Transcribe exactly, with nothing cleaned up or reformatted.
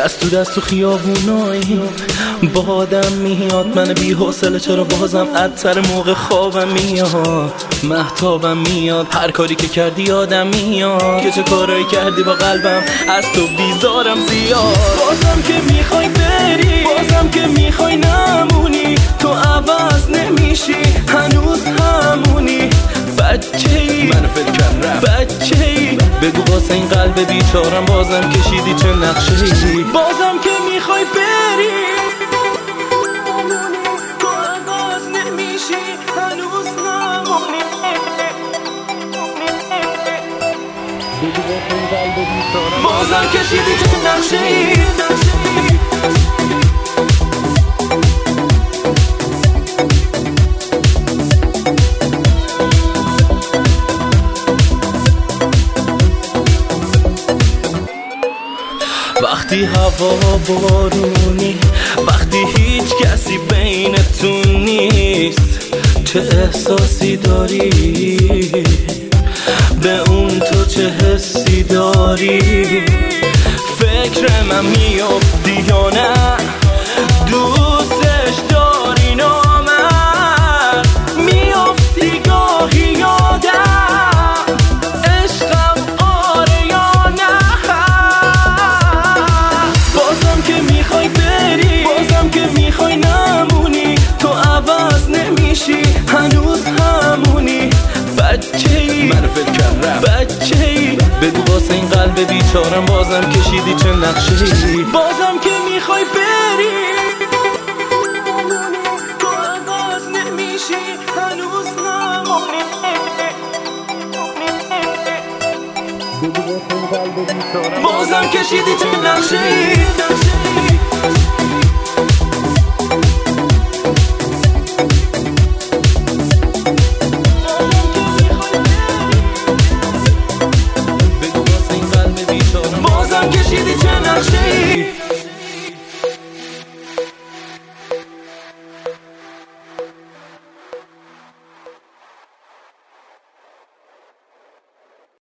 دست تو دست تو خیابونایی با آدم میاد، من بی حوصله چرا بازم عطر موقع خوابم میاد، مهتابم میاد، هر کاری که کردی یادم میاد که چه کارایی کردی با قلبم، از تو بیزارم زیاد. بازم که میخوای بری، بازم که میخوای نمونی، تو عوض نمیشی، هنوز همونی. بچه‌ای منو فکر کردم، بچه‌ای بگو واسه این قلب بیچارم بازم کشیدی چه نقشه‌ای. بازم که میخوای بری، تو عوض نمیشی، هنوز همونی. بگو واسه این قلب بیچارم بازم کشیدی چه نقشه‌ای. وقتی هوا بارونی، وقتی هیچ کسی بینتون نیست، چه احساسی داری به اون، تو چه حسی داری؟ فکر من میافتی یا نه؟ دوستش داری نامرد، میافتی گاهی یادم، عشقم آره یا نه؟ بازم که میخوای بری، بازم که میخوای نمونی، تو عوض نمیشی، هنوز همونی. بچه‌ای منو فکر کردم، بچه‌ای بگو واسه این قلب بیچارم بازم کشیدی چه نقشه‌ای. بازم که میخوای بری، تو عوض نمیشی، هنوز همونی. بگو واسه این قلب بیچارم بازم کشیدی چه نقشه‌ای. بازم کشیدی چه